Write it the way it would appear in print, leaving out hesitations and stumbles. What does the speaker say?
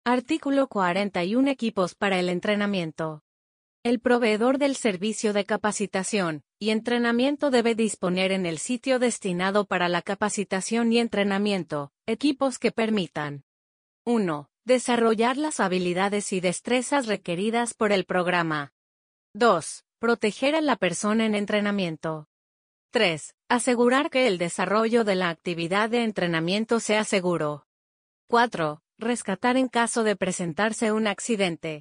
Artículo 41. Equipos para el entrenamiento. El proveedor del servicio de capacitación y entrenamiento debe disponer en el sitio destinado para la capacitación y entrenamiento, equipos que permitan 1. Desarrollar las habilidades y destrezas requeridas por el programa. 2. Proteger a la persona en entrenamiento. 3. Asegurar que el desarrollo de la actividad de entrenamiento sea seguro. 4. Rescatar en caso de presentarse un accidente.